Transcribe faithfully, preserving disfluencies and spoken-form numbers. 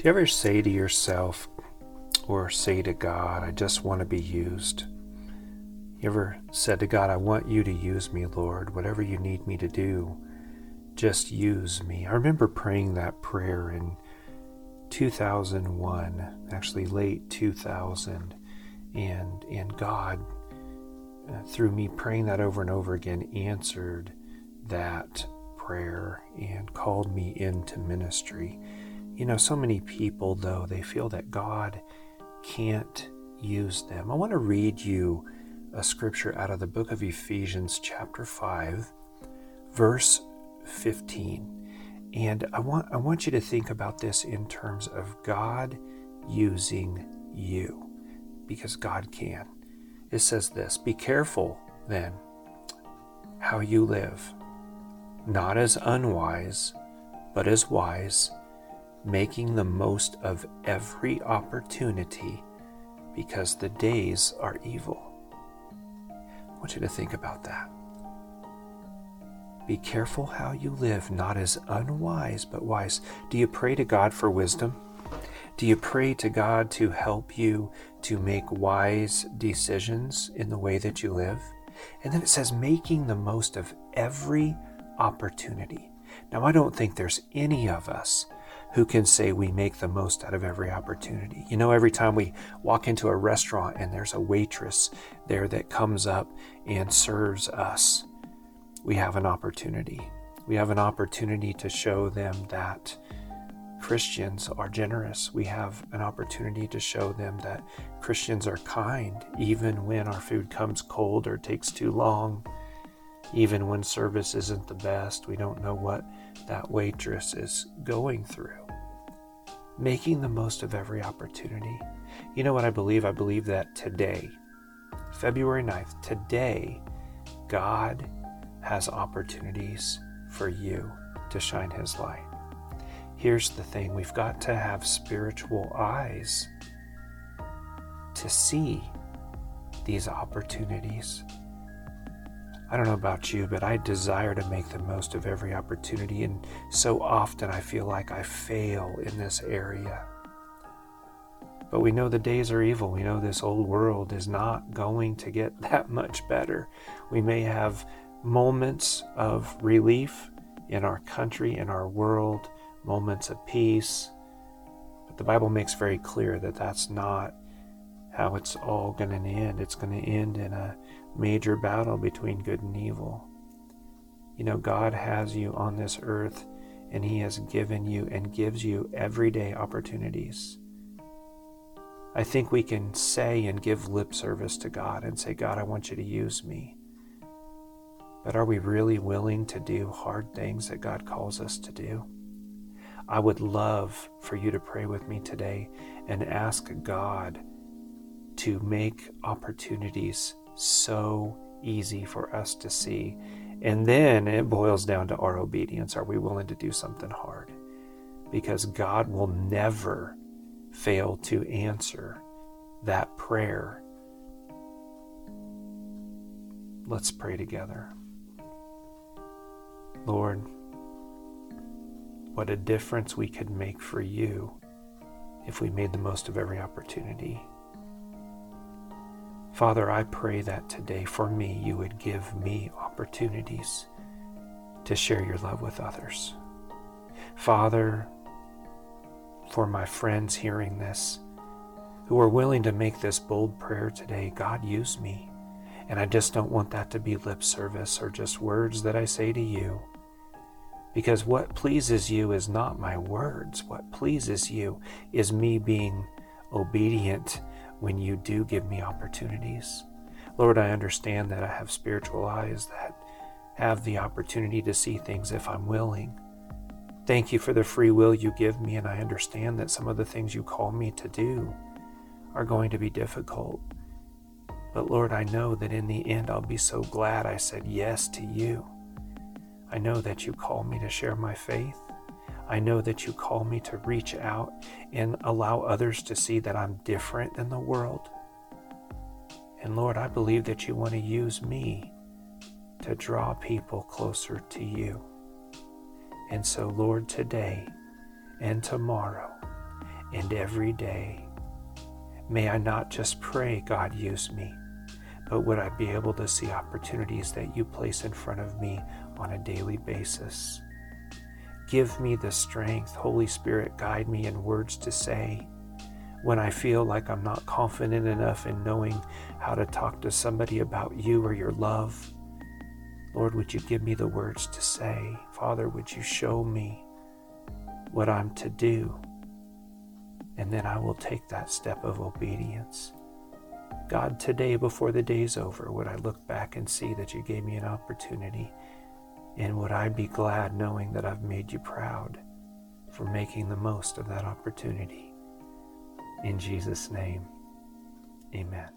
You ever say to yourself or say to God, I just want to be used? You ever said to God, I want you to use me, Lord, whatever you need me to do, just use me. I remember praying that prayer in two thousand one, actually late two thousand, and, and God, uh, through me praying that over and over again, answered that prayer and called me into ministry. You know, so many people, though, they feel that God can't use them. I want to read you a scripture out of the book of Ephesians chapter five, verse fifteen. And I want I want you to think about this in terms of God using you, because God can. It says this, be careful then how you live, not as unwise, but as wise, making the most of every opportunity, because the days are evil. I want you to think about that. Be careful how you live, not as unwise, but wise. Do you pray to God for wisdom? Do you pray to God to help you to make wise decisions in the way that you live? And then it says, making the most of every opportunity. Now, I don't think there's any of us who can say we make the most out of every opportunity. You know, every time we walk into a restaurant and there's a waitress there that comes up and serves us, we have an opportunity. We have an opportunity to show them that Christians are generous. We have an opportunity to show them that Christians are kind, even when our food comes cold or takes too long, even when service isn't the best. We don't know what that waitress is going through. Making the most of every opportunity. You know what I believe? I believe that today, February ninth, today, God has opportunities for you to shine His light. Here's the thing, we've got to have spiritual eyes to see these opportunities. I don't know about you, but I desire to make the most of every opportunity, and so often I feel like I fail in this area. But we know the days are evil. We know this old world is not going to get that much better. We may have moments of relief in our country, in our world, moments of peace, but the Bible makes very clear that that's not how it's all going to end. It's going to end in a major battle between good and evil. You know, God has you on this earth, and He has given you and gives you everyday opportunities. I think we can say and give lip service to God and say, God, I want you to use me. But are we really willing to do hard things that God calls us to do? I would love for you to pray with me today and ask God to make opportunities so easy for us to see. And then it boils down to our obedience. Are we willing to do something hard? Because God will never fail to answer that prayer. Let's pray together. Lord, what a difference we could make for you if we made the most of every opportunity. Father, I pray that today for me, you would give me opportunities to share your love with others. Father, for my friends hearing this, who are willing to make this bold prayer today, God, use me. And I just don't want that to be lip service or just words that I say to you. Because what pleases you is not my words. What pleases you is me being obedient when you do give me opportunities. Lord, I understand that I have spiritual eyes that have the opportunity to see things if I'm willing. Thank you for the free will you give me, and I understand that some of the things you call me to do are going to be difficult. But Lord, I know that in the end I'll be so glad I said yes to you. I know that you call me to share my faith. I know that you call me to reach out and allow others to see that I'm different than the world. And Lord, I believe that you want to use me to draw people closer to you. And so, Lord, today and tomorrow and every day. May I not just pray, God, use me, but would I be able to see opportunities that you place in front of me on a daily basis. Give me the strength, Holy Spirit, guide me in words to say when I feel like I'm not confident enough in knowing how to talk to somebody about you or your love. Lord, would you give me the words to say? Father, would you show me what I'm to do? And then I will take that step of obedience. God, today, before the day's over, would I look back and see that you gave me an opportunity? And would I be glad knowing that I've made you proud for making the most of that opportunity? In Jesus' name, amen.